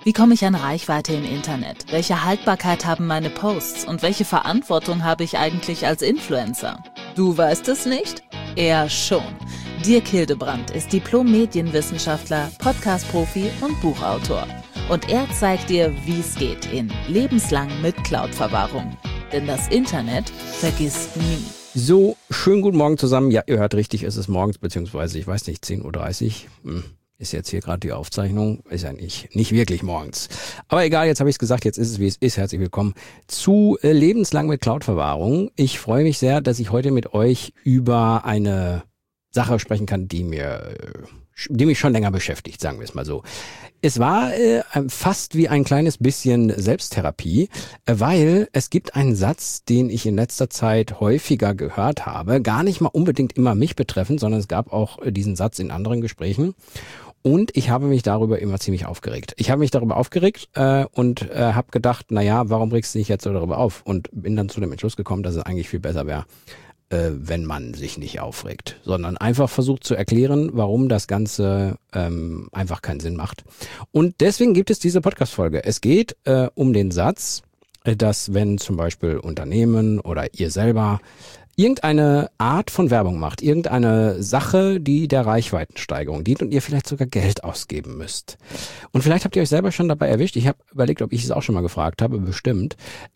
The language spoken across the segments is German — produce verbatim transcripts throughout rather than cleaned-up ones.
Wie komme ich an Reichweite im Internet? Welche Haltbarkeit haben meine Posts? Und welche Verantwortung habe ich eigentlich als Influencer? Du weißt es nicht? Er schon. Dirk Hildebrandt ist Diplom-Medienwissenschaftler, Podcast-Profi und Buchautor. Und er zeigt dir, wie es geht in Lebenslang mit Cloud-Verwahrung. Denn das Internet vergisst nie. So, schönen guten Morgen zusammen. Ja, ihr hört richtig, es ist morgens, beziehungsweise, ich weiß nicht, zehn Uhr dreißig. Hm, ist jetzt hier gerade die Aufzeichnung. Ist ja nicht, nicht wirklich morgens. Aber egal, jetzt habe ich es gesagt, jetzt ist es, wie es ist. Herzlich willkommen zu äh, Lebenslang mit Cloud-Verwahrung. Ich freue mich sehr, dass ich heute mit euch über eine Sache sprechen kann, die mir, die mich schon länger beschäftigt, sagen wir es mal so. Es war äh, fast wie ein kleines bisschen Selbsttherapie, äh, weil es gibt einen Satz, den ich in letzter Zeit häufiger gehört habe, gar nicht mal unbedingt immer mich betreffend, sondern es gab auch äh, diesen Satz in anderen Gesprächen. Und ich habe mich darüber immer ziemlich aufgeregt. Ich habe mich darüber aufgeregt äh, und äh, habe gedacht, naja, warum regst du dich jetzt so darüber auf? Und bin dann zu dem Entschluss gekommen, dass es eigentlich viel besser wäre, äh, wenn man sich nicht aufregt, sondern einfach versucht zu erklären, warum das Ganze ähm, einfach keinen Sinn macht. Und deswegen gibt es diese Podcast-Folge. Es geht äh, um den Satz, äh, dass wenn zum Beispiel Unternehmen oder ihr selber irgendeine Art von Werbung macht, irgendeine Sache, die der Reichweitensteigerung dient und ihr vielleicht sogar Geld ausgeben müsst. Und vielleicht habt ihr euch selber schon dabei erwischt. Ich habe überlegt, ob ich es auch schon mal gefragt habe, bestimmt.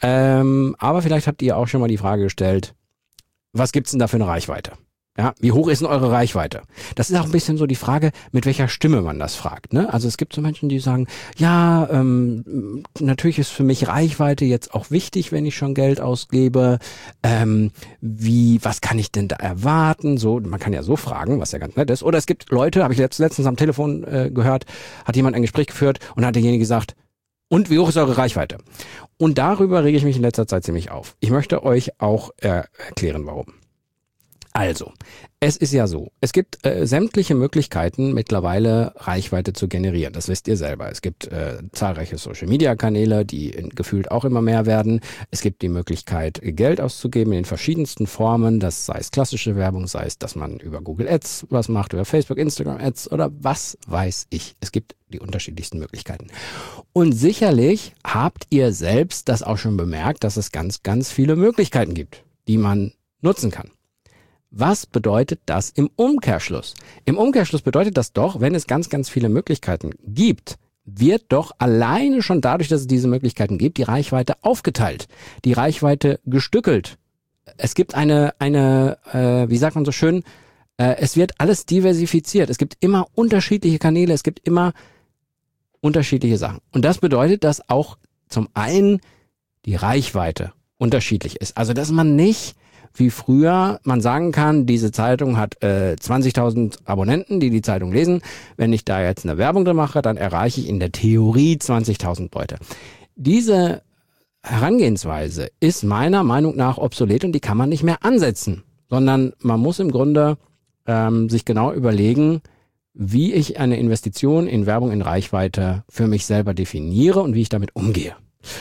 Ähm, aber vielleicht habt ihr auch schon mal die Frage gestellt, was gibt's denn da für eine Reichweite? Ja, wie hoch ist denn eure Reichweite? Das ist auch ein bisschen so die Frage, mit welcher Stimme man das fragt, ne? Also es gibt so Menschen, die sagen, ja, ähm, natürlich ist für mich Reichweite jetzt auch wichtig, wenn ich schon Geld ausgebe. Ähm, wie, was kann ich denn da erwarten? So, man kann ja so fragen, was ja ganz nett ist. Oder es gibt Leute, habe ich letztens am Telefon äh, gehört, hat jemand ein Gespräch geführt und hat derjenige gesagt, und wie hoch ist eure Reichweite? Und darüber rege ich mich in letzter Zeit ziemlich auf. Ich möchte euch auch äh, erklären, warum. Also, es ist ja so, es gibt äh, sämtliche Möglichkeiten mittlerweile Reichweite zu generieren. Das wisst ihr selber. Es gibt äh, zahlreiche Social-Media-Kanäle, die in, gefühlt auch immer mehr werden. Es gibt die Möglichkeit, Geld auszugeben in den verschiedensten Formen. Das sei es klassische Werbung, sei es, dass man über Google Ads was macht, über Facebook, Instagram Ads oder was weiß ich. Es gibt die unterschiedlichsten Möglichkeiten. Und sicherlich habt ihr selbst das auch schon bemerkt, dass es ganz, ganz viele Möglichkeiten gibt, die man nutzen kann. Was bedeutet das im Umkehrschluss? Im Umkehrschluss bedeutet das doch, wenn es ganz, ganz viele Möglichkeiten gibt, wird doch alleine schon dadurch, dass es diese Möglichkeiten gibt, die Reichweite aufgeteilt, die Reichweite gestückelt. Es gibt eine, eine, äh, wie sagt man so schön, äh, es wird alles diversifiziert. Es gibt immer unterschiedliche Kanäle, es gibt immer unterschiedliche Sachen. Und das bedeutet, dass auch zum einen die Reichweite unterschiedlich ist. Also, dass man nicht wie früher man sagen kann, diese Zeitung hat äh, zwanzigtausend Abonnenten, die die Zeitung lesen. Wenn ich da jetzt eine Werbung drin mache, dann erreiche ich in der Theorie zwanzigtausend Leute. Diese Herangehensweise ist meiner Meinung nach obsolet und die kann man nicht mehr ansetzen, sondern man muss im Grunde ähm, sich genau überlegen, wie ich eine Investition in Werbung in Reichweite für mich selber definiere und wie ich damit umgehe.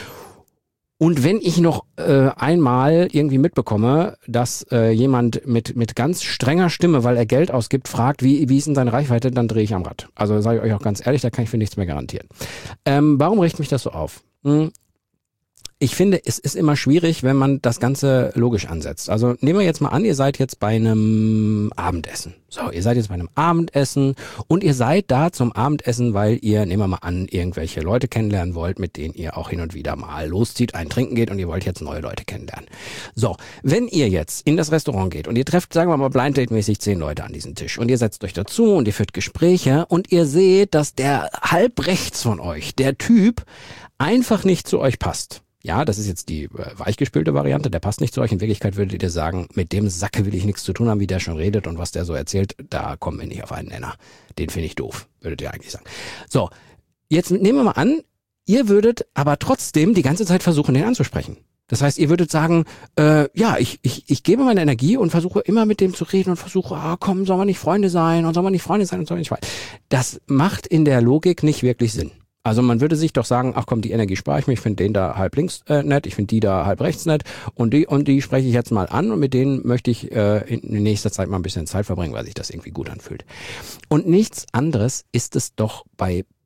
Und wenn ich noch äh, einmal irgendwie mitbekomme, dass äh, jemand mit mit ganz strenger Stimme, weil er Geld ausgibt, fragt, wie wie ist denn seine Reichweite, dann drehe ich am Rad. Also sage ich euch auch ganz ehrlich, da kann ich für nichts mehr garantieren. Ähm, warum regt mich das so auf? Hm. Ich finde, es ist immer schwierig, wenn man das Ganze logisch ansetzt. Also nehmen wir jetzt mal an, ihr seid jetzt bei einem Abendessen. So, ihr seid jetzt bei einem Abendessen und ihr seid da zum Abendessen, weil ihr, nehmen wir mal an, irgendwelche Leute kennenlernen wollt, mit denen ihr auch hin und wieder mal loszieht, ein Trinken geht und ihr wollt jetzt neue Leute kennenlernen. So, wenn ihr jetzt in das Restaurant geht und ihr trefft, sagen wir mal, Blind Date-mäßig zehn Leute an diesen Tisch und ihr setzt euch dazu und ihr führt Gespräche und ihr seht, dass der halb rechts von euch, der Typ, einfach nicht zu euch passt. Ja, das ist jetzt die äh, weichgespülte Variante, der passt nicht zu euch. In Wirklichkeit würdet ihr sagen, mit dem Sacke will ich nichts zu tun haben, wie der schon redet und was der so erzählt, da kommen wir nicht auf einen Nenner. Den finde ich doof, würdet ihr eigentlich sagen. So, jetzt nehmen wir mal an, ihr würdet aber trotzdem die ganze Zeit versuchen, den anzusprechen. Das heißt, ihr würdet sagen, äh, ja, ich, ich, ich gebe meine Energie und versuche immer mit dem zu reden und versuche, ah, komm, sollen wir nicht Freunde sein und sollen wir nicht Freunde sein und sollen wir nicht Freunde. Das macht in der Logik nicht wirklich Sinn. Also man würde sich doch sagen, ach komm, die Energie spare ich mir, ich finde den da halb links äh, nett, ich finde die da halb rechts nett und die und die spreche ich jetzt mal an und mit denen möchte ich äh, in nächster Zeit mal ein bisschen Zeit verbringen, weil sich das irgendwie gut anfühlt. Und nichts anderes ist es doch bei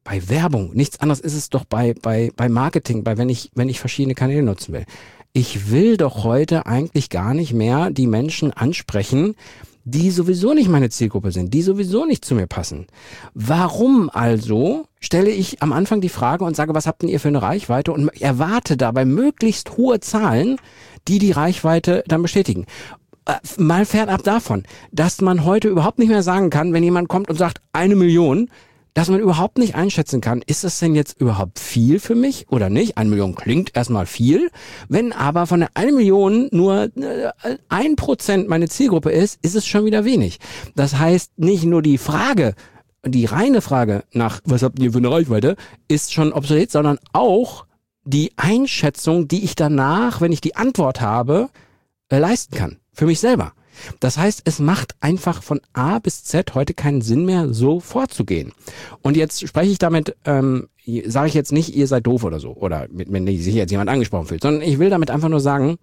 bei Werbung. Nichts anderes ist es doch bei, bei, bei Marketing, bei wenn ich, wenn ich verschiedene Kanäle nutzen will. Ich will doch heute eigentlich gar nicht mehr die Menschen ansprechen, die sowieso nicht meine Zielgruppe sind, die sowieso nicht zu mir passen. Warum also stelle ich am Anfang die Frage und sage, was habt denn ihr für eine Reichweite und erwarte dabei möglichst hohe Zahlen, die die Reichweite dann bestätigen. Äh, mal fernab davon, dass man heute überhaupt nicht mehr sagen kann, wenn jemand kommt und sagt, eine Million, dass man überhaupt nicht einschätzen kann, ist das denn jetzt überhaupt viel für mich oder nicht? Eine Million klingt erstmal viel. Wenn aber von der eine Million nur ein Prozent meine Zielgruppe ist, ist es schon wieder wenig. Das heißt, nicht nur die Frage, die reine Frage nach, was habt ihr für eine Reichweite, ist schon obsolet, sondern auch die Einschätzung, die ich danach, wenn ich die Antwort habe, äh, leisten kann. Für mich selber. Das heißt, es macht einfach von A bis Z heute keinen Sinn mehr, so vorzugehen. Und jetzt spreche ich damit, ähm, sage ich jetzt nicht, ihr seid doof oder so, oder wenn sich jetzt jemand angesprochen fühlt, sondern ich will damit einfach nur sagen,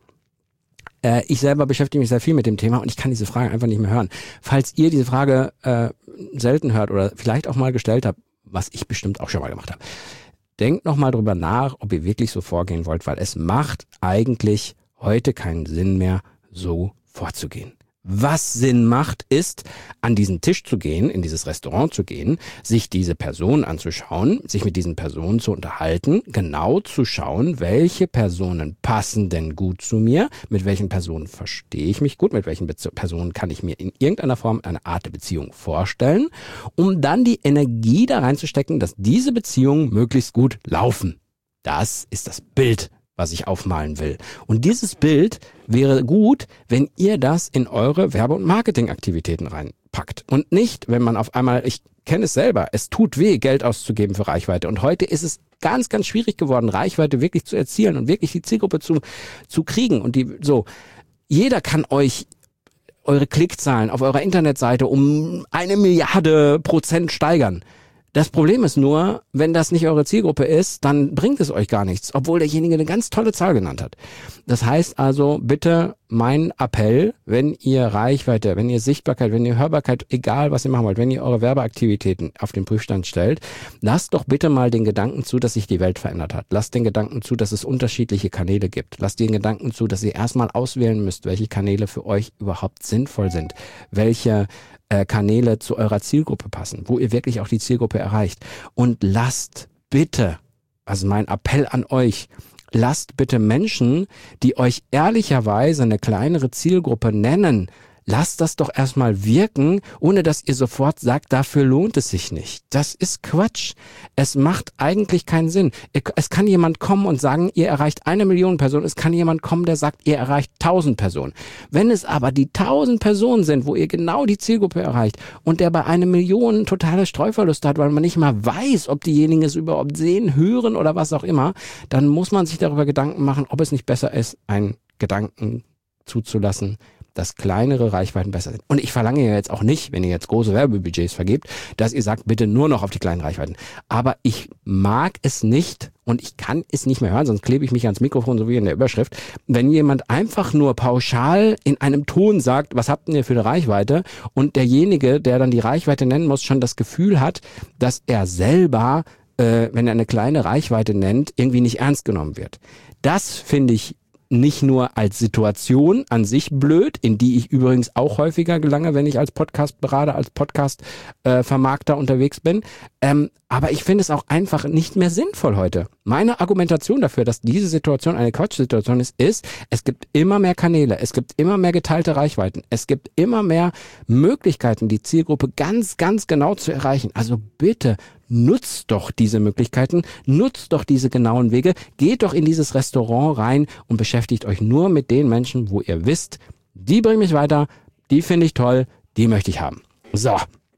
äh, ich selber beschäftige mich sehr viel mit dem Thema und ich kann diese Frage einfach nicht mehr hören. Falls ihr diese Frage äh, selten hört oder vielleicht auch mal gestellt habt, was ich bestimmt auch schon mal gemacht habe, denkt nochmal drüber nach, ob ihr wirklich so vorgehen wollt, weil es macht eigentlich heute keinen Sinn mehr, so vorzugehen. Was Sinn macht, ist, an diesen Tisch zu gehen, in dieses Restaurant zu gehen, sich diese Person anzuschauen, sich mit diesen Personen zu unterhalten, genau zu schauen, welche Personen passen denn gut zu mir, mit welchen Personen verstehe ich mich gut, mit welchen Be- Personen kann ich mir in irgendeiner Form eine Art der Beziehung vorstellen, um dann die Energie da reinzustecken, dass diese Beziehungen möglichst gut laufen. Das ist das Bild, was ich aufmalen will. Und dieses Bild wäre gut, wenn ihr das in eure Werbe- und Marketingaktivitäten reinpackt. Und nicht, wenn man auf einmal, ich kenne es selber, es tut weh, Geld auszugeben für Reichweite. Und heute ist es ganz, ganz schwierig geworden, Reichweite wirklich zu erzielen und wirklich die Zielgruppe zu, zu kriegen. Und die, so, jeder kann euch eure Klickzahlen auf eurer Internetseite um eine Milliarde Prozent steigern. Das Problem ist nur, wenn das nicht eure Zielgruppe ist, dann bringt es euch gar nichts, obwohl derjenige eine ganz tolle Zahl genannt hat. Das heißt also, bitte mein Appell, wenn ihr Reichweite, wenn ihr Sichtbarkeit, wenn ihr Hörbarkeit, egal was ihr machen wollt, wenn ihr eure Werbeaktivitäten auf den Prüfstand stellt, lasst doch bitte mal den Gedanken zu, dass sich die Welt verändert hat. Lasst den Gedanken zu, dass es unterschiedliche Kanäle gibt. Lasst den Gedanken zu, dass ihr erstmal auswählen müsst, welche Kanäle für euch überhaupt sinnvoll sind, welche Kanäle zu eurer Zielgruppe passen, wo ihr wirklich auch die Zielgruppe erreicht. Und lasst bitte, also mein Appell an euch, lasst bitte Menschen, die euch ehrlicherweise eine kleinere Zielgruppe nennen, lasst das doch erstmal wirken, ohne dass ihr sofort sagt, dafür lohnt es sich nicht. Das ist Quatsch. Es macht eigentlich keinen Sinn. Es kann jemand kommen und sagen, ihr erreicht eine Million Personen. Es kann jemand kommen, der sagt, ihr erreicht tausend Personen. Wenn es aber die tausend Personen sind, wo ihr genau die Zielgruppe erreicht und der bei einer Million totale Streuverluste hat, weil man nicht mal weiß, ob diejenigen es überhaupt sehen, hören oder was auch immer, dann muss man sich darüber Gedanken machen, ob es nicht besser ist, einen Gedanken zuzulassen, dass kleinere Reichweiten besser sind. Und ich verlange ja jetzt auch nicht, wenn ihr jetzt große Werbebudgets vergebt, dass ihr sagt, bitte nur noch auf die kleinen Reichweiten. Aber ich mag es nicht und ich kann es nicht mehr hören, sonst klebe ich mich ans Mikrofon, so wie in der Überschrift, wenn jemand einfach nur pauschal in einem Ton sagt, was habt ihr für eine Reichweite, und derjenige, der dann die Reichweite nennen muss, schon das Gefühl hat, dass er selber, äh, wenn er eine kleine Reichweite nennt, irgendwie nicht ernst genommen wird. Das finde ich nicht nur als Situation an sich blöd, in die ich übrigens auch häufiger gelange, wenn ich als Podcast-Berater, als Podcast-Vermarkter äh, unterwegs bin. Ähm, aber ich finde es auch einfach nicht mehr sinnvoll heute. Meine Argumentation dafür, dass diese Situation eine Quatschsituation ist, ist, es gibt immer mehr Kanäle, es gibt immer mehr geteilte Reichweiten, es gibt immer mehr Möglichkeiten, die Zielgruppe ganz, ganz genau zu erreichen. Also bitte, nutzt doch diese Möglichkeiten, nutzt doch diese genauen Wege, geht doch in dieses Restaurant rein und beschäftigt euch nur mit den Menschen, wo ihr wisst, die bringen mich weiter, die finde ich toll, die möchte ich haben. So,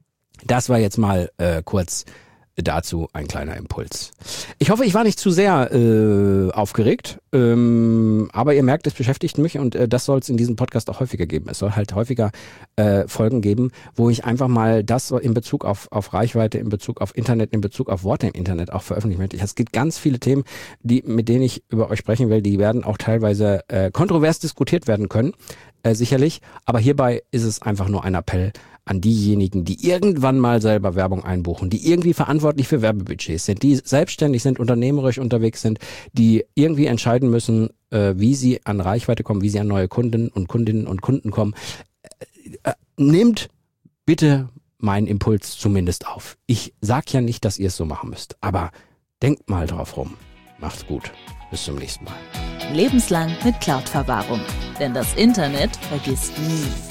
das war jetzt mal äh, kurz dazu ein kleiner Impuls. Ich hoffe, ich war nicht zu sehr äh, aufgeregt, ähm, aber ihr merkt, es beschäftigt mich und äh, das soll es in diesem Podcast auch häufiger geben. Es soll halt häufiger äh, Folgen geben, wo ich einfach mal das in Bezug auf, auf Reichweite, in Bezug auf Internet, in Bezug auf Worte im Internet auch veröffentlichen möchte. Es gibt ganz viele Themen, die mit denen ich über euch sprechen will, die werden auch teilweise äh, kontrovers diskutiert werden können, äh, sicherlich, aber hierbei ist es einfach nur ein Appell an diejenigen, die irgendwann mal selber Werbung einbuchen, die irgendwie verantwortlich für Werbebudgets sind, die selbstständig sind, unternehmerisch unterwegs sind, die irgendwie entscheiden müssen, äh, wie sie an Reichweite kommen, wie sie an neue Kunden und Kundinnen und Kunden kommen. Äh, äh, nehmt bitte meinen Impuls zumindest auf. Ich sag ja nicht, dass ihr es so machen müsst, aber denkt mal drauf rum. Macht's gut. Bis zum nächsten Mal. Lebenslang mit Cloud-Verwahrung. Denn das Internet vergisst nie.